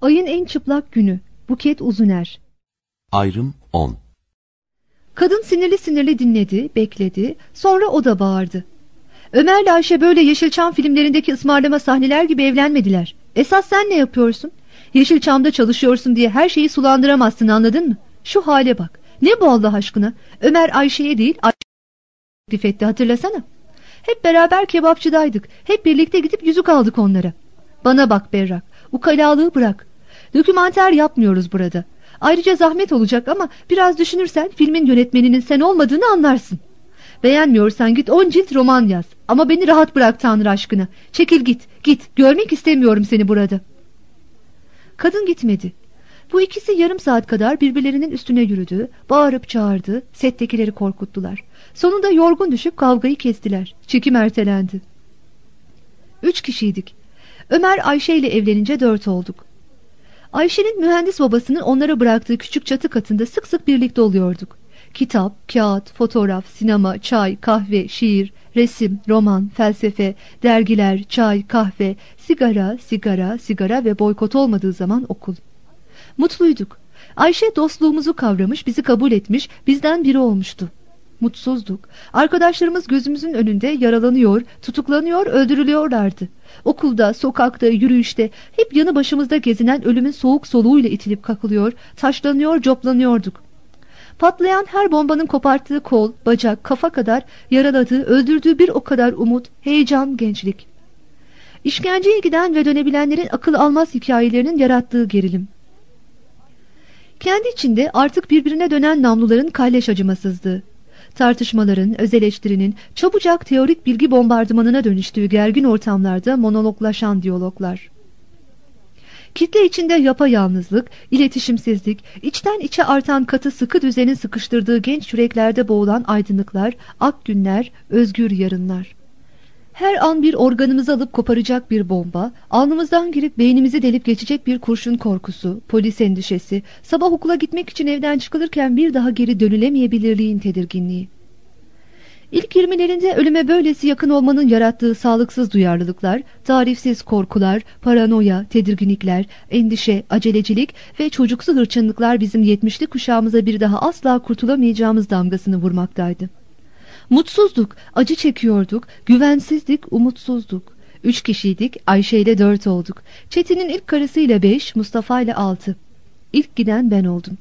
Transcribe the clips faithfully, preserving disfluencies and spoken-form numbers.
Ayın en çıplak günü. Buket Uzuner. Ayrım on. Kadın sinirli sinirli dinledi, bekledi. Sonra o da bağırdı. Ömer'le Ayşe böyle Yeşilçam filmlerindeki ısmarlama sahneler gibi evlenmediler. Esas sen ne yapıyorsun? Yeşilçam'da çalışıyorsun diye her şeyi sulandıramazsın, anladın mı? Şu hale bak. Ne bu Allah aşkına? Ömer Ayşe'ye değil Ayşe'ye teklif etti, hatırlasana. Hep beraber kebapçıdaydık. Hep birlikte gidip yüzük aldık onlara. Bana bak Berrak. Ukalalığı bırak. Dokümanter yapmıyoruz burada. Ayrıca zahmet olacak ama biraz düşünürsen filmin yönetmeninin sen olmadığını anlarsın. Beğenmiyorsan git on cilt roman yaz. Ama beni rahat bırak Tanrı aşkına. Çekil git, git. Görmek istemiyorum seni burada. Kadın gitmedi. Bu ikisi yarım saat kadar birbirlerinin üstüne yürüdü, bağırıp çağırdı, settekileri korkuttular. Sonunda yorgun düşüp kavgayı kestiler. Çekim ertelendi. Üç kişiydik. Ömer Ayşe ile evlenince dört olduk. Ayşe'nin mühendis babasının onlara bıraktığı küçük çatı katında sık sık birlikte oluyorduk. Kitap, kağıt, fotoğraf, sinema, çay, kahve, şiir, resim, roman, felsefe, dergiler, çay, kahve, sigara, sigara, sigara ve boykot olmadığı zaman okul. Mutluyduk. Ayşe dostluğumuzu kavramış, bizi kabul etmiş, bizden biri olmuştu. Mutsuzduk. Arkadaşlarımız gözümüzün önünde yaralanıyor, tutuklanıyor, öldürülüyorlardı. Okulda, sokakta, yürüyüşte hep yanı başımızda gezinen ölümün soğuk soluğuyla itilip kakılıyor, taşlanıyor, coplanıyorduk. Patlayan her bombanın koparttığı kol, bacak, kafa kadar yaraladığı, öldürdüğü bir o kadar umut, heyecan, gençlik. İşkenceye giden ve dönebilenlerin akıl almaz hikayelerinin yarattığı gerilim. Kendi içinde artık birbirine dönen namluların kalleş acımasızlığı. Tartışmaların, öz eleştirinin çabucak teorik bilgi bombardımanına dönüştüğü gergin ortamlarda monologlaşan diyaloglar. Kitle içinde yapayalnızlık, iletişimsizlik, içten içe artan katı sıkı düzenin sıkıştırdığı genç yüreklerde boğulan aydınlıklar, ak günler, özgür yarınlar. Her an bir organımızı alıp koparacak bir bomba, alnımızdan girip beynimizi delip geçecek bir kurşun korkusu, polis endişesi, sabah okula gitmek için evden çıkılırken bir daha geri dönülemeyebilirliğin tedirginliği. İlk yirmilerinde ölüme böylesi yakın olmanın yarattığı sağlıksız duyarlılıklar, tarifsiz korkular, paranoya, tedirginlikler, endişe, acelecilik ve çocuksu hırçınlıklar bizim yetmişli kuşağımıza bir daha asla kurtulamayacağımız damgasını vurmaktaydı. Mutsuzduk, acı çekiyorduk, güvensizdik, umutsuzduk. Üç kişiydik, Ayşe ile dört olduk. Çetin'in ilk karısıyla beş, Mustafa ile altı. İlk giden ben oldum.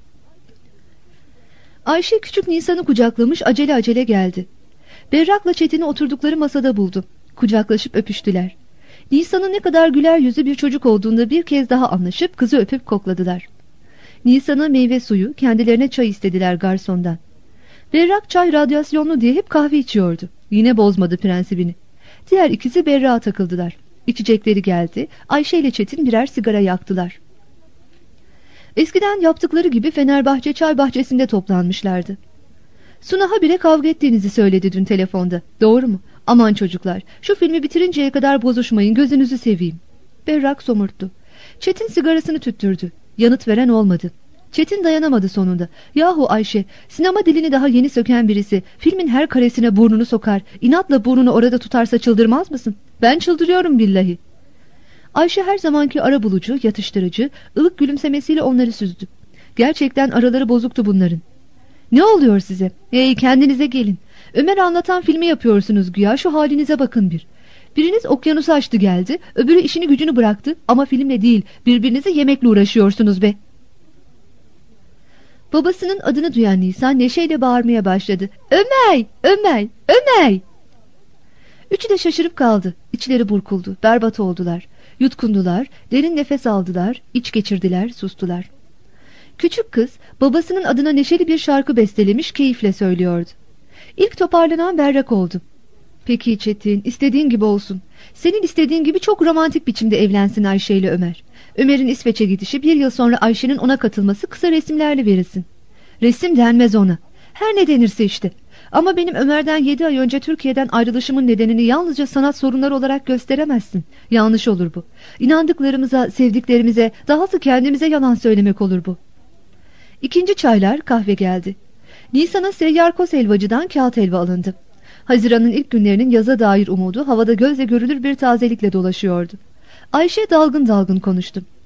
Ayşe küçük Nisan'ı kucaklamış, acele acele geldi. Berrak'la Çetin'i oturdukları masada buldu. Kucaklaşıp öpüştüler. Nisan'ın ne kadar güler yüzlü bir çocuk olduğunda bir kez daha anlaşıp kızı öpüp kokladılar. Nisan'a meyve suyu, kendilerine çay istediler garsondan. Berrak çay radyasyonlu diye hep kahve içiyordu. Yine bozmadı prensibini. Diğer ikisi Berrak'a takıldılar. İçecekleri geldi. Ayşe ile Çetin birer sigara yaktılar. Eskiden yaptıkları gibi Fenerbahçe çay bahçesinde toplanmışlardı. Suna habire kavga ettiğinizi söyledi dün telefonda. Doğru mu? Aman çocuklar, şu filmi bitirinceye kadar bozuşmayın, gözünüzü seveyim. Berrak somurttu. Çetin sigarasını tüttürdü. Yanıt veren olmadı. Çetin dayanamadı sonunda. Yahu Ayşe, sinema dilini daha yeni söken birisi filmin her karesine burnunu sokar, inatla burnunu orada tutarsa çıldırmaz mısın? Ben çıldırıyorum billahi. Ayşe her zamanki arabulucu, yatıştırıcı, ılık gülümsemesiyle onları süzdü. Gerçekten araları bozuktu bunların. Ne oluyor size? Hey, kendinize gelin. Ömer anlatan filmi yapıyorsunuz güya, şu halinize bakın bir. Biriniz okyanusu açtı geldi, öbürü işini gücünü bıraktı ama filmle değil, birbirinize yemekle uğraşıyorsunuz be. Babasının adını duyan Nisan neşeyle bağırmaya başladı. Ömer! Ömer! Ömer! Üçü de şaşırıp kaldı. İçleri burkuldu, berbat oldular. Yutkundular, derin nefes aldılar, iç geçirdiler, sustular. Küçük kız babasının adına neşeli bir şarkı bestelemiş, keyifle söylüyordu. İlk toparlanan Berrak oldu. Peki Çetin, istediğin gibi olsun. Senin istediğin gibi çok romantik biçimde evlensin Ayşe ile Ömer. Ömer'in İsveç'e gidişi, bir yıl sonra Ayşe'nin ona katılması, kısa resimlerle verilsin. Resim denmez ona. Her ne denirse işte. Ama benim Ömer'den yedi ay önce Türkiye'den ayrılışımın nedenini yalnızca sanat sorunları olarak gösteremezsin. Yanlış olur bu. İnandıklarımıza, sevdiklerimize, dahası kendimize yalan söylemek olur bu. İkinci çaylar, kahve geldi. Nisan'a seyyar kos helvacıdan kağıt helva alındı. Haziran'ın ilk günlerinin yaza dair umudu havada gözle görülür bir tazelikle dolaşıyordu. Ayşe dalgın dalgın konuştu.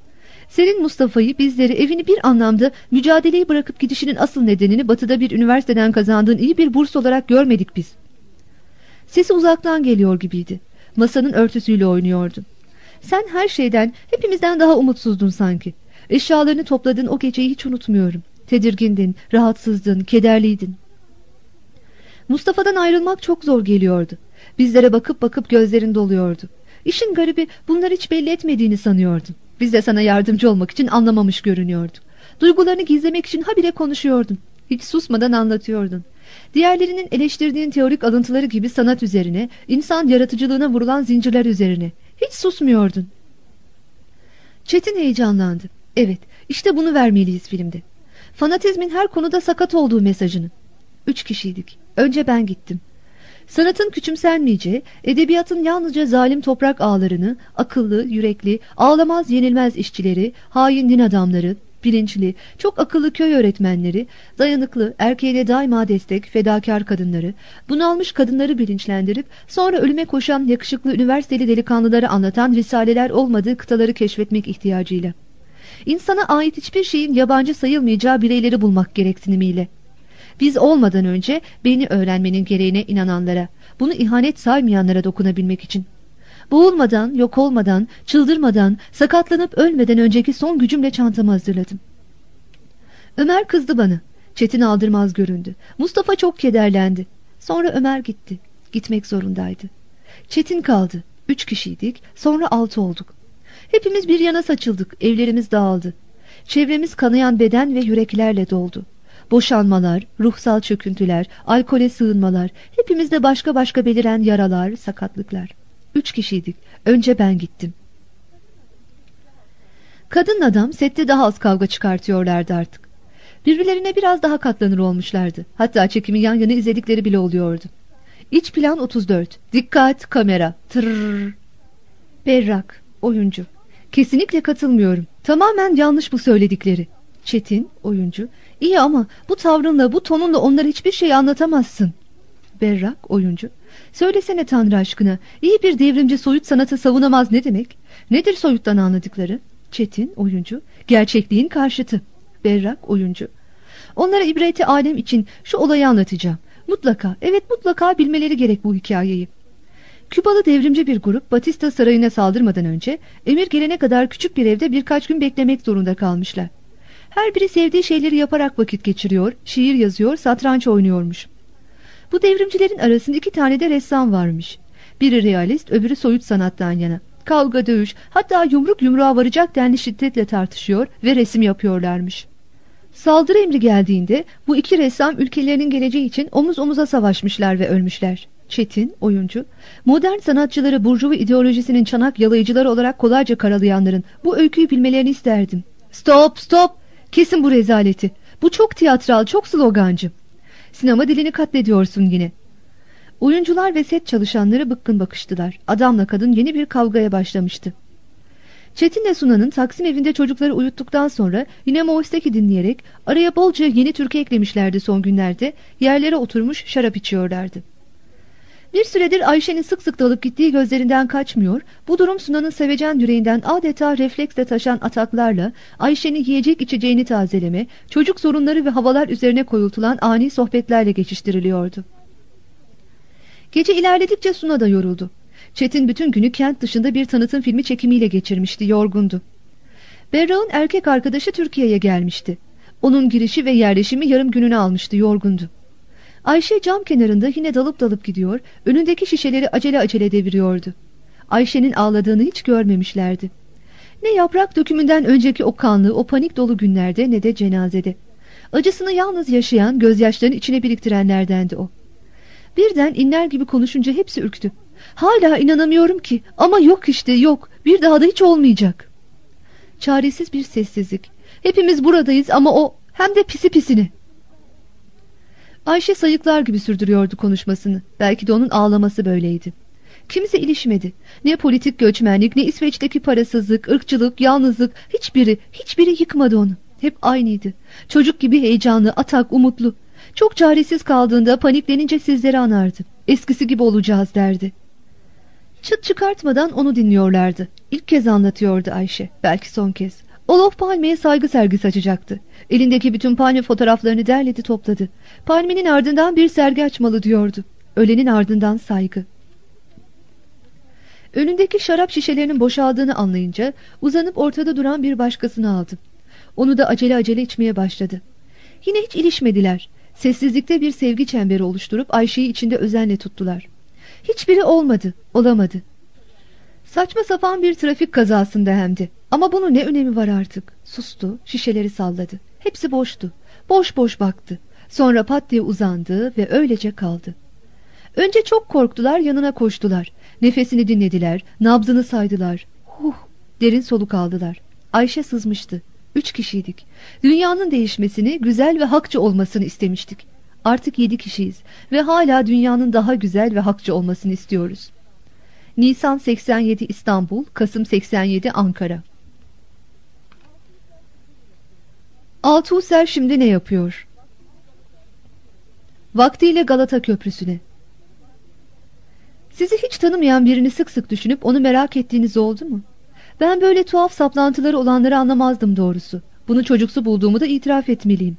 Senin Mustafa'yı, bizleri, evini bir anlamda mücadeleyi bırakıp gidişinin asıl nedenini batıda bir üniversiteden kazandığın iyi bir burs olarak görmedik biz. Sesi uzaktan geliyor gibiydi. Masanın örtüsüyle oynuyordu. Sen her şeyden, hepimizden daha umutsuzdun sanki. Eşyalarını topladığın o geceyi hiç unutmuyorum. Tedirgindin, rahatsızdın, kederliydin. Mustafa'dan ayrılmak çok zor geliyordu. Bizlere bakıp bakıp gözlerin doluyordu. İşin garibi, bunları hiç belli etmediğini sanıyordun. Biz de sana yardımcı olmak için anlamamış görünüyorduk. Duygularını gizlemek için habire konuşuyordun. Hiç susmadan anlatıyordun. Diğerlerinin eleştirdiğin teorik alıntıları gibi sanat üzerine, insan yaratıcılığına vurulan zincirler üzerine. Hiç susmuyordun. Çetin heyecanlandı. Evet, işte bunu vermeliyiz filmde. Fanatizmin her konuda sakat olduğu mesajını. Üç kişiydik. Önce ben gittim. Sanatın küçümsenmeyeceği, edebiyatın yalnızca zalim toprak ağlarını, akıllı, yürekli, ağlamaz yenilmez işçileri, hain din adamları, bilinçli, çok akıllı köy öğretmenleri, dayanıklı, erkeğine daima destek, fedakar kadınları, bunalmış kadınları bilinçlendirip sonra ölüme koşan yakışıklı üniversiteli delikanlıları anlatan risaleler olmadığı kıtaları keşfetmek ihtiyacıyla. İnsana ait hiçbir şeyin yabancı sayılmayacağı bireyleri bulmak gereksinimiyle. Biz olmadan önce beni öğrenmenin gereğine inananlara, bunu ihanet saymayanlara dokunabilmek için. Boğulmadan, yok olmadan, çıldırmadan, sakatlanıp ölmeden önceki son gücümle çantamı hazırladım. Ömer kızdı bana. Çetin aldırmaz göründü. Mustafa çok kederlendi. Sonra Ömer gitti. Gitmek zorundaydı. Çetin kaldı. Üç kişiydik, sonra altı olduk. Hepimiz bir yana saçıldık, evlerimiz dağıldı. Çevremiz kanayan beden ve yüreklerle doldu. Boşanmalar, ruhsal çöküntüler, alkole sığınmalar, hepimizde başka başka beliren yaralar, sakatlıklar. Üç kişiydik. Önce ben gittim. Kadın adam sette daha az kavga çıkartıyorlardı artık. Birbirlerine biraz daha katlanır olmuşlardı. Hatta çekimi yan yana izledikleri bile oluyordu. İç plan otuz dört. Dikkat kamera. Tırrrr. Berrak, oyuncu. Kesinlikle katılmıyorum. Tamamen yanlış bu söyledikleri. Çetin, oyuncu. İyi ama bu tavrınla, bu tonunla onlara hiçbir şey anlatamazsın. Berrak, oyuncu. Söylesene Tanrı aşkına, iyi bir devrimci soyut sanatı savunamaz ne demek? Nedir soyuttan anladıkları? Çetin, oyuncu. Gerçekliğin karşıtı. Berrak, oyuncu. Onlara ibreti alem için şu olayı anlatacağım. Mutlaka, evet mutlaka bilmeleri gerek bu hikayeyi. Kübalı devrimci bir grup Batista Sarayı'na saldırmadan önce emir gelene kadar küçük bir evde birkaç gün beklemek zorunda kalmışlar. Her biri sevdiği şeyleri yaparak vakit geçiriyor, şiir yazıyor, satranç oynuyormuş. Bu devrimcilerin arasında iki tane de ressam varmış. Biri realist, öbürü soyut sanattan yana. Kavga, dövüş, hatta yumruk yumruğa varacak denli şiddetle tartışıyor ve resim yapıyorlarmış. Saldırı emri geldiğinde bu iki ressam ülkelerinin geleceği için omuz omuza savaşmışlar ve ölmüşler. Çetin, oyuncu, modern sanatçıları burjuva ideolojisinin çanak yalayıcıları olarak kolayca karalayanların bu öyküyü bilmelerini isterdim. Stop, stop! Kesin bu rezaleti. Bu çok tiyatral, çok slogancı. Sinema dilini katlediyorsun yine. Oyuncular ve set çalışanları bıkkın bakıştılar. Adamla kadın yeni bir kavgaya başlamıştı. Çetin'le Sunan'ın Taksim evinde çocukları uyuttuktan sonra yine Moistaki dinleyerek araya bolca yeni türkü eklemişlerdi son günlerde. Yerlere oturmuş şarap içiyorlardı. Bir süredir Ayşe'nin sık sık dalıp gittiği gözlerinden kaçmıyor. Bu durum Sunan'ın sevecen yüreğinden adeta refleksle taşan ataklarla Ayşe'nin yiyecek içeceğini tazeleme, çocuk sorunları ve havalar üzerine koyultulan ani sohbetlerle geçiştiriliyordu. Gece ilerledikçe Suna da yoruldu. Çetin bütün günü kent dışında bir tanıtım filmi çekimiyle geçirmişti, yorgundu. Berrak'ın erkek arkadaşı Türkiye'ye gelmişti. Onun girişi ve yerleşimi yarım gününü almıştı, yorgundu. Ayşe cam kenarında yine dalıp dalıp gidiyor, önündeki şişeleri acele acele deviriyordu. Ayşe'nin ağladığını hiç görmemişlerdi. Ne yaprak dökümünden önceki o kanlı, o panik dolu günlerde ne de cenazede. Acısını yalnız yaşayan, gözyaşlarını içine biriktirenlerdendi o. Birden inler gibi konuşunca hepsi ürktü. Hala inanamıyorum ki, ama yok işte yok, bir daha da hiç olmayacak. Çaresiz bir sessizlik. Hepimiz buradayız ama o, hem de pisi pisine. Ayşe sayıklar gibi sürdürüyordu konuşmasını. Belki de onun ağlaması böyleydi. Kimse ilişmedi. Ne politik göçmenlik, ne İsveç'teki parasızlık, ırkçılık, yalnızlık, hiçbiri, hiçbiri yıkmadı onu. Hep aynıydı. Çocuk gibi heyecanlı, atak, umutlu. Çok çaresiz kaldığında, paniklenince sizleri anardı. Eskisi gibi olacağız derdi. Çıt çıkartmadan onu dinliyorlardı. İlk kez anlatıyordu Ayşe, belki son kez. Olof Palme'ye saygı sergisi açacaktı. Elindeki bütün Palme fotoğraflarını derledi topladı. Palme'nin ardından bir sergi açmalı diyordu. Ölenin ardından saygı. Önündeki şarap şişelerinin boşaldığını anlayınca uzanıp ortada duran bir başkasını aldı. Onu da acele acele içmeye başladı. Yine hiç ilişmediler. Sessizlikte bir sevgi çemberi oluşturup Ayşe'yi içinde özenle tuttular. Hiçbiri olmadı, olamadı. Saçma sapan bir trafik kazasında hem de. Ama bunun ne önemi var artık? Sustu, şişeleri salladı. Hepsi boştu. Boş boş baktı. Sonra pat diye uzandı ve öylece kaldı. Önce çok korktular, yanına koştular. Nefesini dinlediler, nabzını saydılar. Huh, derin soluk aldılar. Ayşe sızmıştı. Üç kişiydik. Dünyanın değişmesini, güzel ve hakça olmasını istemiştik. Artık yedi kişiyiz ve hala dünyanın daha güzel ve hakça olmasını istiyoruz. Nisan seksen yedi İstanbul, Kasım seksen yedi Ankara. Althusser şimdi ne yapıyor? Vaktiyle Galata Köprüsü'ne. Sizi hiç tanımayan birini sık sık düşünüp onu merak ettiğiniz oldu mu? Ben böyle tuhaf saplantıları olanları anlamazdım doğrusu. Bunu çocuksu bulduğumu da itiraf etmeliyim.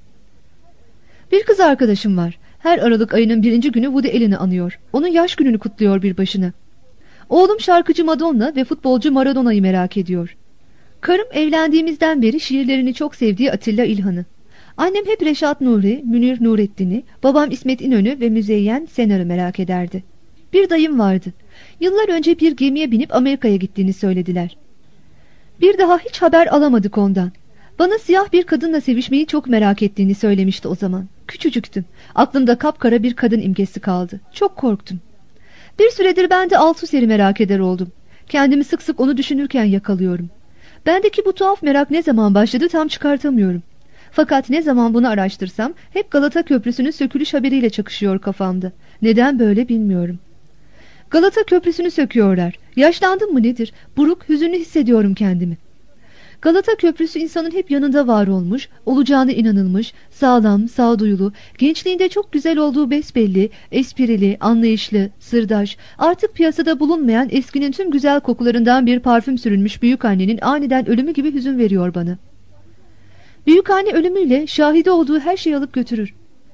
Bir kız arkadaşım var. Her Aralık ayının birinci günü Woody Allen'i anıyor. Onun yaş gününü kutluyor bir başına. Oğlum şarkıcı Madonna ve futbolcu Maradona'yı merak ediyor. Karım evlendiğimizden beri şiirlerini çok sevdiği Atilla İlhan'ı. Annem hep Reşat Nuri, Münir Nurettin'i, babam İsmet İnönü ve Müzeyyen Senar'ı merak ederdi. Bir dayım vardı. Yıllar önce bir gemiye binip Amerika'ya gittiğini söylediler. Bir daha hiç haber alamadık ondan. Bana siyah bir kadınla sevişmeyi çok merak ettiğini söylemişti o zaman. Küçücüktüm. Aklımda kapkara bir kadın imgesi kaldı. Çok korktum. Bir süredir ben de Althusser'i merak eder oldum. Kendimi sık sık onu düşünürken yakalıyorum. Bendeki bu tuhaf merak ne zaman başladı tam çıkartamıyorum. Fakat ne zaman bunu araştırsam hep Galata Köprüsü'nün sökülüş haberiyle çakışıyor kafamda. Neden böyle bilmiyorum. Galata Köprüsü'nü söküyorlar. Yaşlandım mı nedir? Buruk, hüzünlü hissediyorum kendimi. Galata Köprüsü insanın hep yanında var olmuş, olacağına inanılmış, sağlam, sağduyulu, gençliğinde çok güzel olduğu besbelli, esprili, anlayışlı, sırdaş, artık piyasada bulunmayan eskinin tüm güzel kokularından bir parfüm sürülmüş büyükannenin aniden ölümü gibi hüzün veriyor bana. Büyükanne ölümüyle şahide olduğu her şeyi alıp götürür.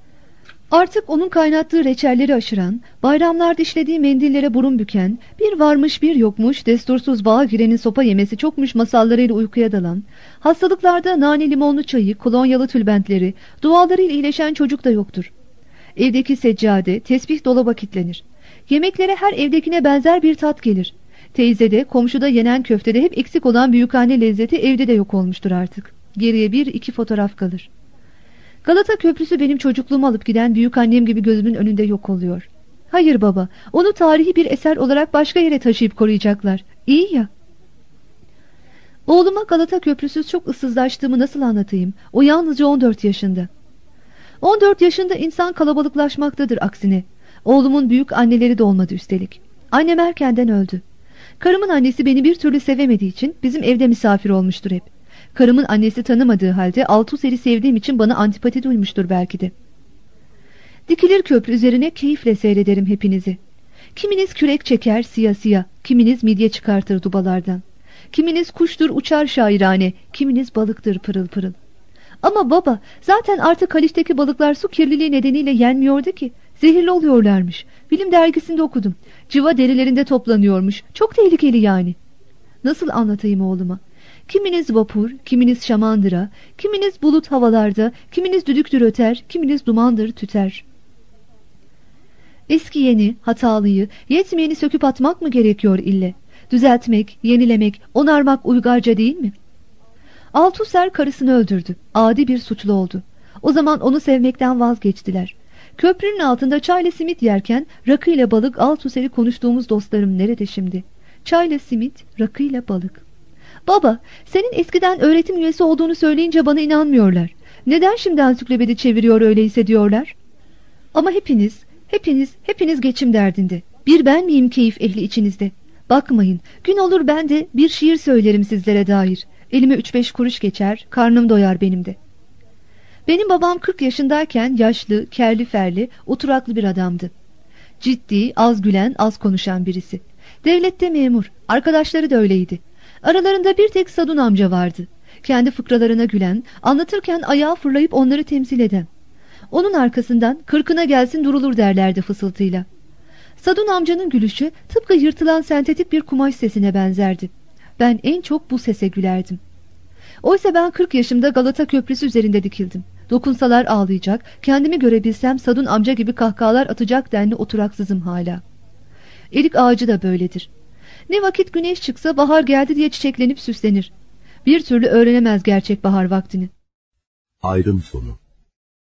Artık onun kaynattığı reçelleri aşıran, bayramlarda işlediği mendillere burun büken, bir varmış bir yokmuş, destursuz bağa girenin sopa yemesi çokmuş masallarıyla uykuya dalan, hastalıklarda nane limonlu çayı, kolonyalı tülbentleri, dualarıyla iyileşen çocuk da yoktur. Evdeki seccade, tesbih dolaba kilitlenir. Yemeklere her evdekine benzer bir tat gelir. Teyzede, komşuda yenen köftede hep eksik olan büyükanne lezzeti evde de yok olmuştur artık. Geriye bir iki fotoğraf kalır. Galata Köprüsü benim çocukluğumu alıp giden büyükannem gibi gözümün önünde yok oluyor. Hayır baba, onu tarihi bir eser olarak başka yere taşıyıp koruyacaklar. İyi ya. Oğluma Galata Köprüsüz çok ıssızlaştığımı nasıl anlatayım? O yalnızca on dört yaşında. on dört yaşında insan kalabalıklaşmaktadır aksine. Oğlumun büyük anneleri de olmadı üstelik. Annem erkenden öldü. Karımın annesi beni bir türlü sevemediği için bizim evde misafir olmuştur hep. Karımın annesi tanımadığı halde Althusser'i sevdiğim için bana antipati duymuştur belki de. Dikilir köprü üzerine keyifle seyrederim hepinizi. Kiminiz kürek çeker siya siya, kiminiz midye çıkartır dubalardan. Kiminiz kuştur uçar şairane, kiminiz balıktır pırıl pırıl. Ama baba, zaten artık Haliç'teki balıklar su kirliliği nedeniyle yenmiyordu ki. Zehirli oluyorlarmış. Bilim dergisinde okudum. Cıva derilerinde toplanıyormuş. Çok tehlikeli yani. Nasıl anlatayım oğluma? Kiminiz vapur, kiminiz şamandıra, kiminiz bulut havalarda, kiminiz düdüktür öter, kiminiz dumandır tüter. Eski yeni, hatalıyı, yetmeyeni söküp atmak mı gerekiyor ille? Düzeltmek, yenilemek, onarmak uygarca değil mi? Althusser karısını öldürdü. Adi bir suçlu oldu. O zaman onu sevmekten vazgeçtiler. Köprünün altında çayla simit yerken rakıyla balık Althusser'i konuştuğumuz dostlarım nerede şimdi? Çayla simit, rakıyla balık. Baba, senin eskiden öğretim üyesi olduğunu söyleyince bana inanmıyorlar. Neden şimdi ansiklopedi çeviriyor öyleyse diyorlar? Ama hepiniz, hepiniz, hepiniz geçim derdinde. Bir ben miyim keyif ehli içinizde? Bakmayın, gün olur ben de bir şiir söylerim sizlere dair. Elime üç beş kuruş geçer, karnım doyar benim de. Benim babam kırk yaşındayken yaşlı, kerli ferli, oturaklı bir adamdı. Ciddi, az gülen, az konuşan birisi. Devlette memur, arkadaşları da öyleydi. Aralarında bir tek Sadun amca vardı. kendi fıkralarına gülen, anlatırken ayağa fırlayıp onları temsil eden. Onun arkasından kırkına gelsin durulur derlerdi fısıltıyla. Sadun amcanın gülüşü tıpkı yırtılan sentetik bir kumaş sesine benzerdi. Ben en çok bu sese gülerdim. Oysa ben kırk yaşımda Galata Köprüsü üzerinde dikildim. Dokunsalar ağlayacak, kendimi görebilsem Sadun amca gibi kahkahalar atacak denli oturaksızım hala. Erik ağacı da böyledir. Ne vakit güneş çıksa bahar geldi diye çiçeklenip süslenir. Bir türlü öğrenemez gerçek bahar vaktini. Ayrım sonu.